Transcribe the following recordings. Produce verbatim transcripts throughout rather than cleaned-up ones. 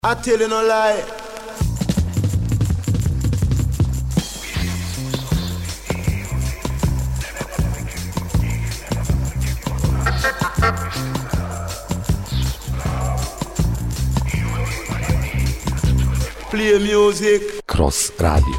I tell you no lie. Play music. Cross Radio.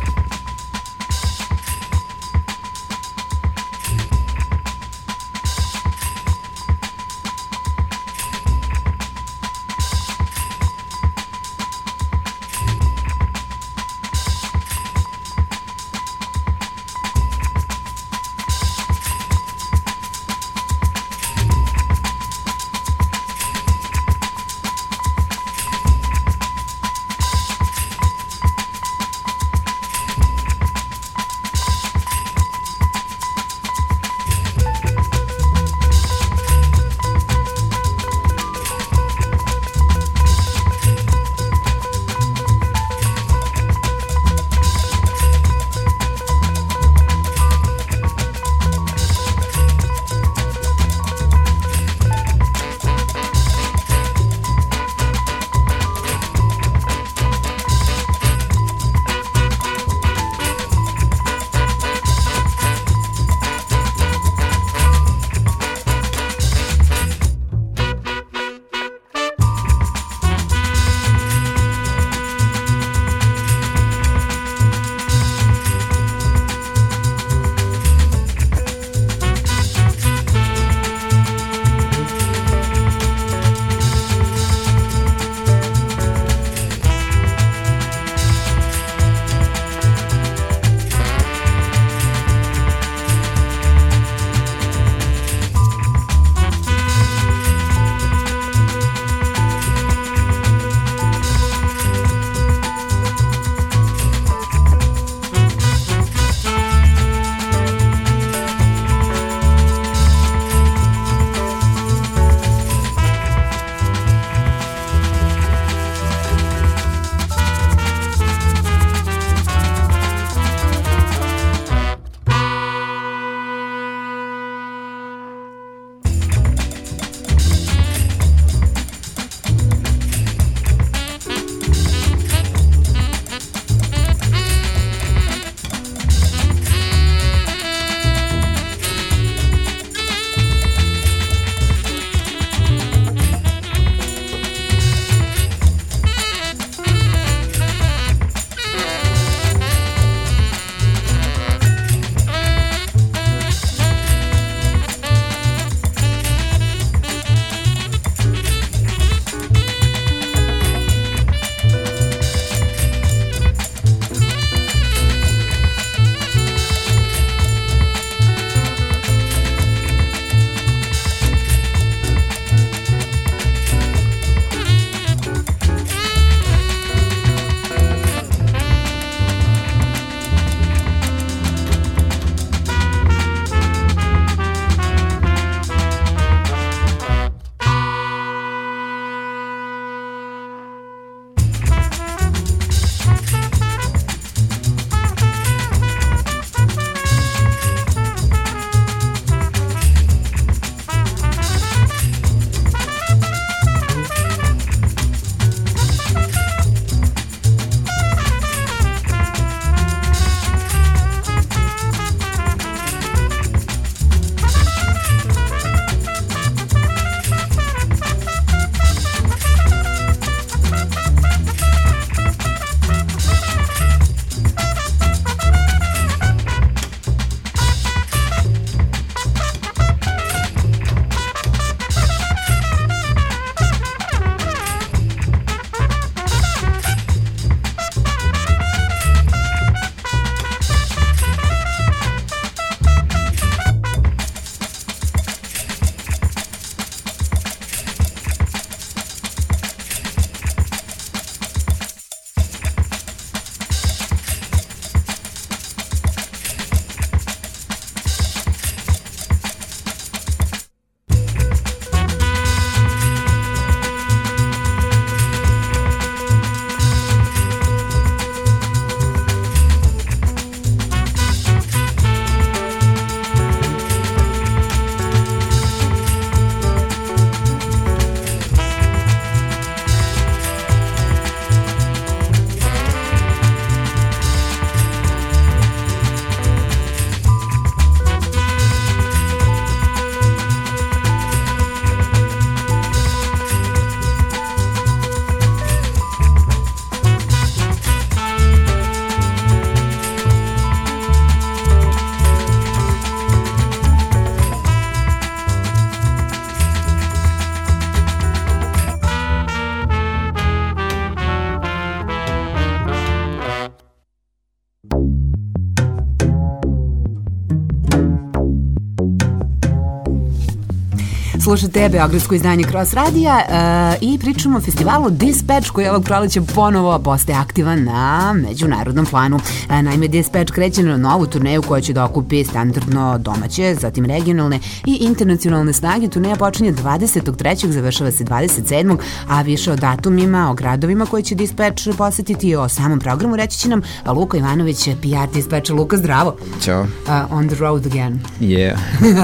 Slušate beogradsko izdanje Cross Radija uh, i pričamo o festivalu Dispatch koji ovog proleća ponovo postaje aktivan na međunarodnom planu. Uh, naime, Dispatch kreće na novu turneju koja će da okupi standardno domaće, zatim regionalne i internacionalne snage. Turneja počinje dvadesetog trećeg završava se dvadeset sedmog a više o datumima, o gradovima koje će Dispatch posetiti i o samom programu reći će nam Luka Ivanović, P R Dispatcha. Luka, zdravo. Ćao. Uh, on the road again. Yeah.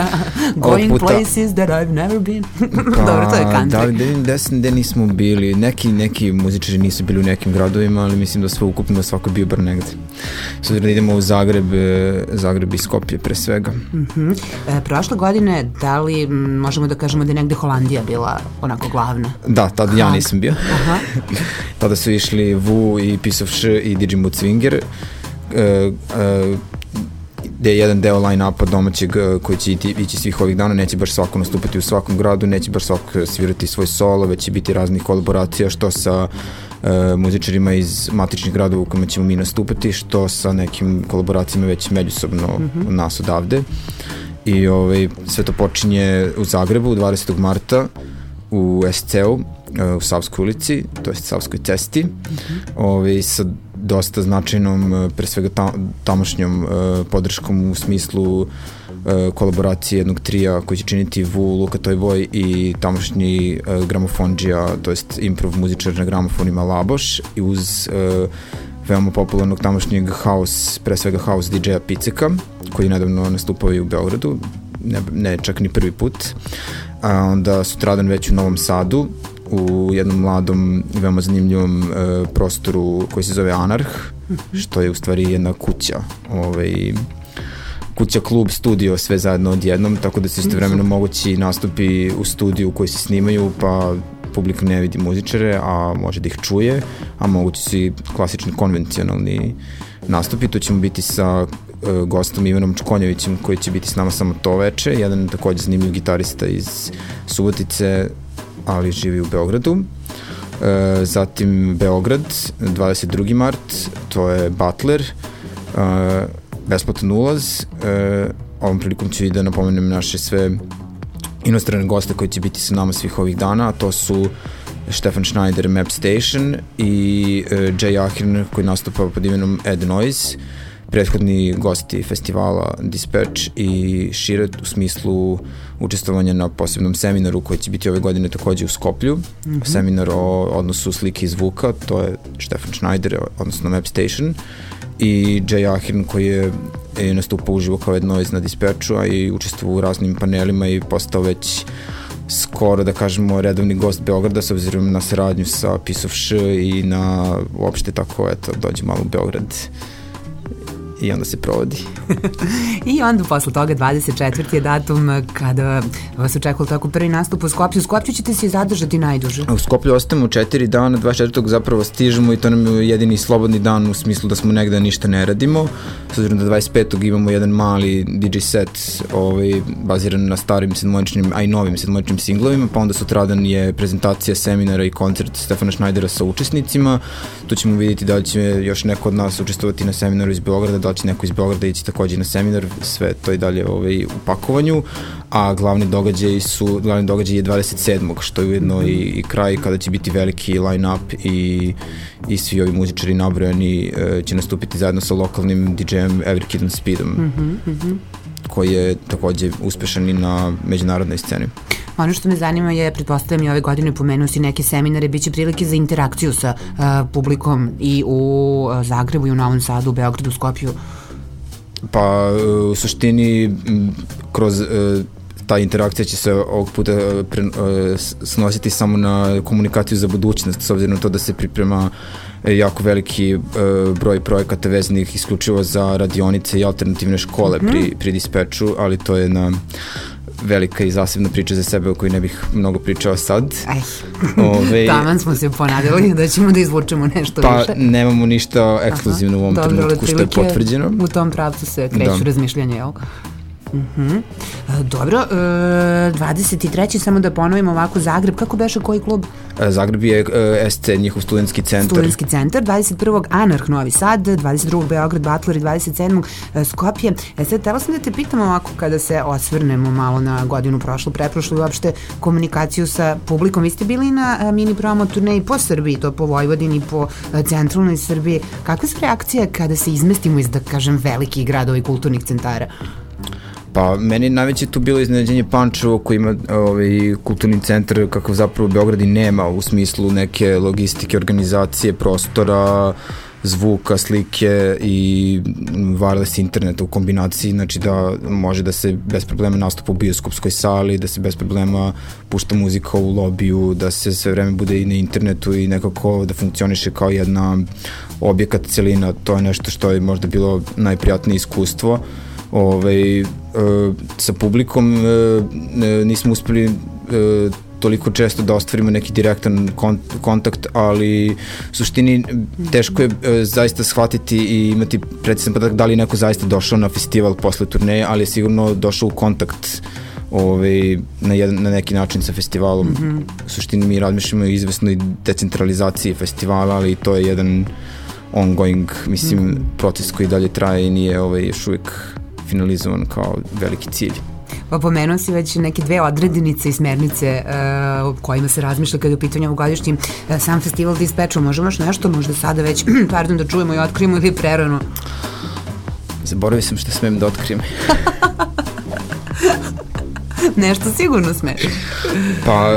Going places that I've never been. Pa, dobro, to je country. Da, gde, gde nismo bili, neki, neki muzičari nisu bili u nekim gradovima, ali mislim da sve ukupno svako bio bar negde. Sada da idemo u Zagreb, Zagreb i Skopje pre svega. Uh-huh. E, prošle godine, da li možemo da kažemo da je negde Holandija bila onako glavna? Da, tada ja nisam bio. Aha. Tada su išli Wu i Piece of Sh i Digimut Swinger, uh, uh, gde je jedan deo line-upa domaćeg koji će iti, ići svih ovih dana, neće baš svako nastupati u svakom gradu, neće baš svako svirati svoj solo, već će biti raznih kolaboracija, što sa uh, muzičarima iz matičnih gradova u kojima ćemo mi nastupati, što sa nekim kolaboracijama već međusobno mm-hmm. nas odavde. I ovaj, sve to počinje u Zagrebu dvadesetog marta u S C-u, uh, u Savskoj ulici, to je Savskoj cesti, mm-hmm. ovaj, sa dosta značajnom, pre svega ta, tamošnjom uh, podrškom u smislu uh, kolaboracije jednog trija koji će činiti Wu, Luka Toyboy i tamošnji uh, gramofonđija, to jest improv muzičar na gramofonima Laboš i uz uh, veoma popularnog tamošnjeg house, pre svega house D J-a Piceka, koji je nedavno nastupao i u Beogradu, ne, ne čak ni prvi put. A onda sutradan već u Novom Sadu, u jednom mladom, veoma zanimljivom e, prostoru koji se zove Anarh, što je u stvari jedna kuća, ovaj, kuća, klub, studio, sve zajedno odjednom, tako da se istovremeno mogući nastupi u studiju koji se snimaju, pa publika ne vidi muzičare, a može da ih čuje, a mogući su i klasični konvencionalni nastupi. Tu ćemo biti sa e, gostom Ivanom Čkonjevićem koji će biti s nama samo to veče, jedan takođe zanimljiv gitarista iz Subotice, ali živi u Beogradu. E, zatim Beograd, dvadeset drugi mart, to je Butler, e, besplatan ulaz. E, ovom prilikom ću i da napomenem naše sve inostrane goste koji će biti sa nama svih ovih dana, a to su Stefan Schneider, Map Station i e, Jay Ahern koji nastupa pod imenom Ed Noise, prethodni gosti festivala Dispatch i šire u smislu učestvovanja na posebnom seminaru koji će biti ove godine takođe u Skoplju. Mm-hmm. Seminar o odnosu slike i zvuka, to je Stefan Schneider, odnosno Map Station, i Jay Ahern koji je, je nastupao uživo kao Ed Noise na Dispatchu, a i učestvovao u raznim panelima i postao već skoro, da kažemo, redovni gost Beograda s obzirom na saradnju sa Piece of Sh i na uopšte tako, eto, dođe malo u Beograd i onda se provodi. I onda posle toga dvadeset četvrti je datum kada vas očekuje tako prvi nastup u Skoplju. U Skoplju ćete se zadržati najduže. U Skoplju ostajemo četiri dana, dvadeset četvrtog zapravo stižemo i to nam je jedini slobodni dan u smislu da smo negde ništa ne radimo. S obzirom da dvadeset petog imamo jedan mali D J set ovaj, baziran na starim sedmoričnim, a i novim sedmoričnim singlovima, pa onda sutradan je prezentacija seminara i koncert Stefana Schneidera sa učesnicima. Tu ćemo vidjeti da li će još neko od nas učestvovati na seminaru iz Beograda, da li će neko iz Beograda ići takođe na seminar, sve to i dalje ovaj, u pakovanju, a glavni događaj su, glavni događaj je dvadeset sedmog što je ujedno i, i kraj kada će biti veliki line-up i, i svi ovi muzičari nabrojani e, će nastupiti zajedno sa lokalnim D J-em Every Kid on Speedom, mm-hmm, mm-hmm. koji je takođe uspešan i na međunarodnoj sceni. Ono što me zanima je, pretpostavljam i ove godine pomenuo si neke seminare, bit će prilike za interakciju sa uh, publikom i u uh, Zagrebu i u Novom Sadu, u Beogradu, Skopju. Pa u suštini kroz uh, ta interakcija će se ovog puta uh, pre, uh, snositi samo na komunikaciju za budućnost, s obzirom na to da se priprema jako veliki uh, broj projekata vezanih isključivo za radionice i alternativne škole mm-hmm. pri, pri Dispatchu, ali to je na velika i zasebna priča za sebe o kojoj ne bih mnogo pričao sad. Aj, Ove, taman smo se ponadili da ćemo da izvučemo nešto pa, više. Pa nemamo ništa ekskluzivno u ovom dobro, trenutku što je potvrđeno. U tom pravcu se kreću da. razmišljanje, jel? Uh-huh. Dobro, e, dvadeset treći samo da ponovimo ovako, Zagreb, kako beše koji klub? Zagreb je S C, njihov studentski centar. Studentski centar, dvadeset prvog Anarh Novi Sad, dvadeset drugog Beograd Butler i dvadeset sedmog Skopje. E sad, tela sam da te pitam ovako kada se osvrnemo malo na godinu prošlu, preprošlu i uopšte komunikaciju sa publikom. Vi ste bili na mini promo turneji po Srbiji, to po Vojvodini, po centralnoj Srbiji. Kakve su reakcije kada se izmestimo iz, da kažem, velikih gradova i kulturnih centara? Pa, meni najveće tu bilo iznenađenje Pančevo koji ima ovaj, kulturni centar kakav zapravo Beograd i nema u smislu neke logistike, organizacije, prostora, zvuka, slike i wireless interneta u kombinaciji, znači da može da se bez problema nastupa u bioskopskoj sali, da se bez problema pušta muzika u lobiju, da se sve vreme bude i na internetu i nekako da funkcioniše kao jedna objekat celina. To je nešto što je možda bilo najprijatnije iskustvo. Ovaj, e, sa publikom e, nismo uspeli e, toliko često da ostvarimo neki direktan kont kontakt, ali u suštini teško je e, zaista shvatiti i imati precizan podatak da li neko zaista došao na festival posle turneje, ali je sigurno došao u kontakt ovaj, na, jedan, na neki način sa festivalom. Mm-hmm. U suštini mi razmišljamo o izvesnoj decentralizaciji festivala, ali to je jedan ongoing, mislim, mm-hmm. proces koji dalje traje i nije ovaj, još uvijek finalizovan kao veliki cilj. Pa pomenuo si već neke dve odredinice i smernice uh, o kojima se razmišlja kada je u pitanju ovogodišnji uh, sam festival Dispečo. Možemo još nešto, možda sada već, pardon, da čujemo i otkrijemo ili prerano? Zaboravio sam što smem da otkrijem. Nešto sigurno smeš. Pa,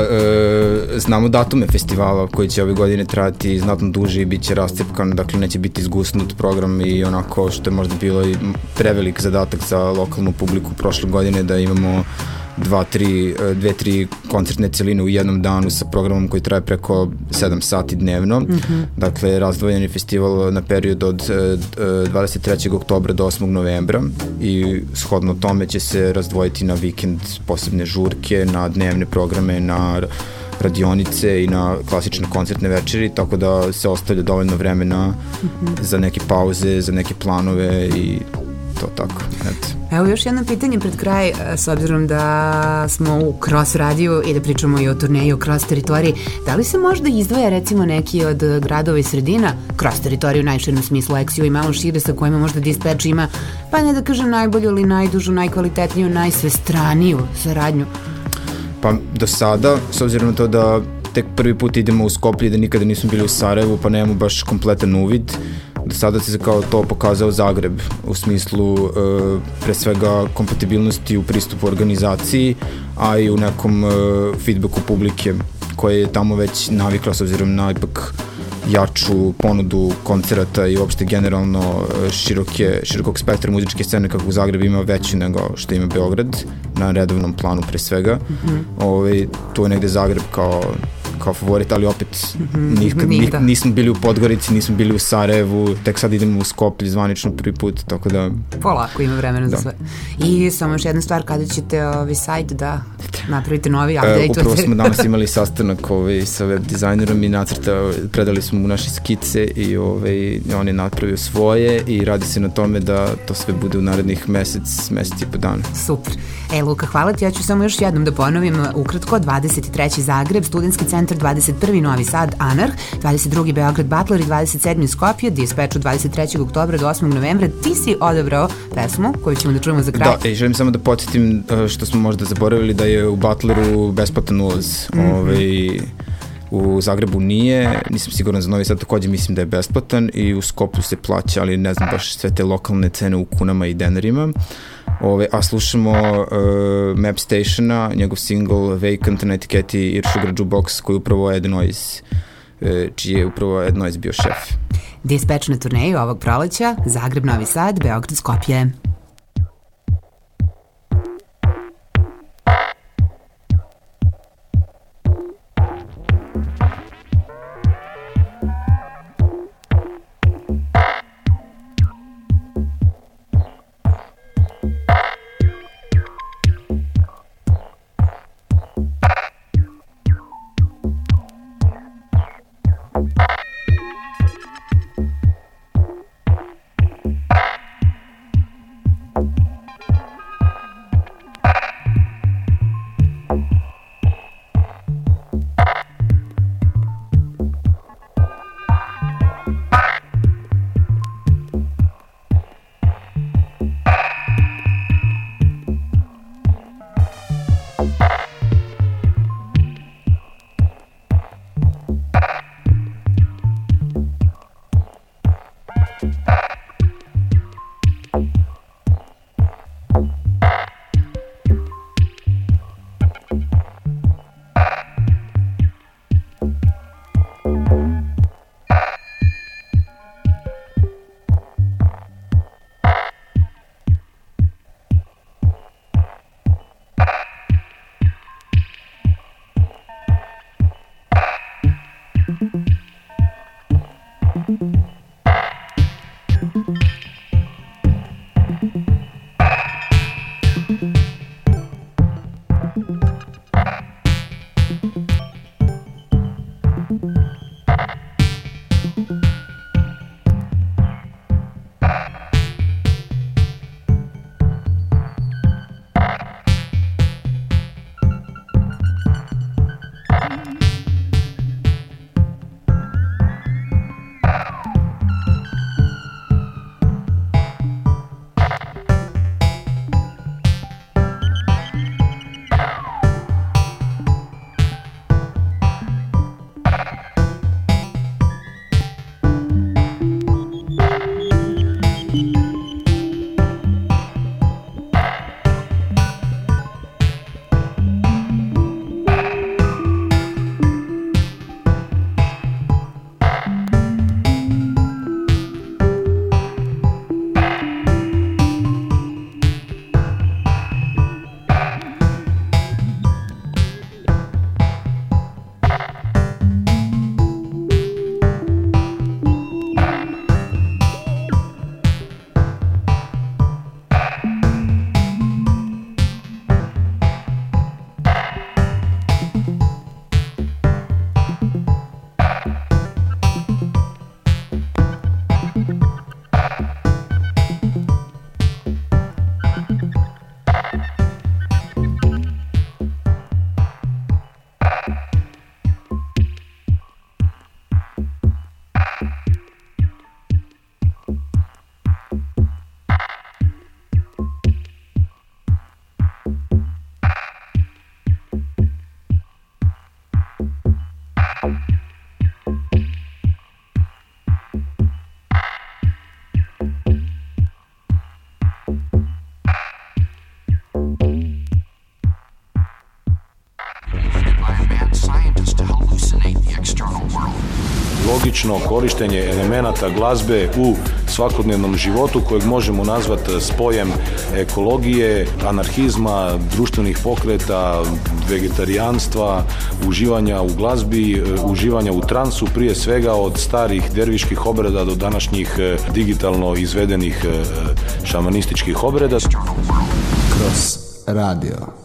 e, znamo datume festivala koji će ove godine trajati znatno duže i bit će rascepkan, dakle neće biti izgusnut program i onako što je možda bilo i prevelik zadatak za lokalnu publiku prošle godine da imamo dva, tri, dve, tri koncertne celine u jednom danu sa programom koji traje preko sedam sati dnevno. Mm-hmm. Dakle, razdvojen je festival na period od dvadeset trećeg oktobra do osmog novembra i shodno tome će se razdvojiti na vikend posebne žurke, na dnevne programe, na radionice i na klasične koncertne večeri, tako da se ostavlja dovoljno vremena mm-hmm. za neke pauze, za neke planove i to tako. Eto. Evo još jedno pitanje pred kraj, s obzirom da smo u Cross radiju i da pričamo i o turneju Cross teritoriji, da li se možda izdvaja recimo neki od gradova i sredina, Cross teritoriju u najširnom smislu, Eksiju i malo šire, sa kojima možda Dispatch ima, pa ne da kažem najbolju ili najdužu, najkvalitetniju, najsvestraniju saradnju? Pa do sada, s obzirom na to da tek prvi put idemo u Skoplje i da nikada nismo bili u Sarajevu, pa nemamo baš kompletan uvid, do sada se kao to pokazao Zagreb u smislu e, pre svega kompatibilnosti u pristupu organizaciji, a i u nekom e, feedbacku publike koja je tamo već navikla s obzirom na ipak jaču ponudu koncerata i uopšte generalno široke, širokog spektra muzičke scene kako u Zagrebu ima veći nego što ima Beograd na redovnom planu pre svega. Mm-hmm. Ove, tu je negde Zagreb kao kao favorit, ali opet mm-hmm. nikad, nik, nismo bili u Podgorici, nismo bili u Sarajevu, tek sad idemo u Skoplje zvanično prvi put, tako da... Polako ima vremena za sve. I samo još jedna stvar, kada ćete ovaj sajt da napravite novi update? E, upravo smo danas imali sastanak ovaj, sa web dizajnerom i nacrta, predali smo mu naše skice i ovaj, on je napravio svoje i radi se na tome da to sve bude u narednih mesec, mesec i po dana. Super. E, Luka, hvala ti, ja ću samo još jednom da ponovim ukratko, dvadeset treći Zagreb, Studentski centar, dvadeset prvi Novi Sad, Anarh, dvadeset drugi Beograd Butler i dvadeset sedmi Skopje, Dispatch od dvadeset trećeg oktobra do osmog novembra. Ti si odabrao pesmu koju ćemo da čujemo za kraj. Da, i želim samo da podsjetim što smo možda zaboravili, da je u Butleru besplatan ulaz. Mm-hmm. Ovaj, u Zagrebu nije, nisam siguran za Novi Sad, takođe mislim da je besplatan i u Skoplju se plaća, ali ne znam baš sve te lokalne cene u kunama i denarima. Ove, a slušamo uh, Map Stationa, njegov single Vacant na etiketi Ear Sugar Jukebox, koji upravo Ed Noise, uh, čiji je upravo Ed Noise bio šef. Dispatch na turneju ovog proleća, Zagreb, Novi Sad, Beograd, Skopje. logično korištenje elemenata glazbe u svakodnevnom životu kojeg možemo nazvati spojem ekologije, anarhizma, društvenih pokreta, vegetarijanstva, uživanja u glazbi, uživanja u transu, prije svega od starih derviških obreda do današnjih digitalno izvedenih šamanističkih obreda. Kroz radio.